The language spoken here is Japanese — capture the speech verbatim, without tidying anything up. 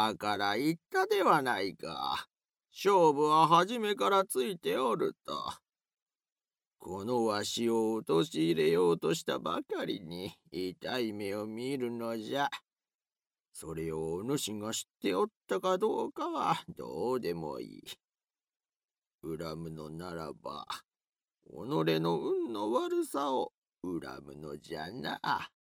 だから言ったではないか。勝負は初めからついておると。このわしを陥れようとしたばかりに痛い目を見るのじゃ。それをお主が知っておったかどうかはどうでもいい。恨むのならば、己の運の悪さを恨むのじゃな。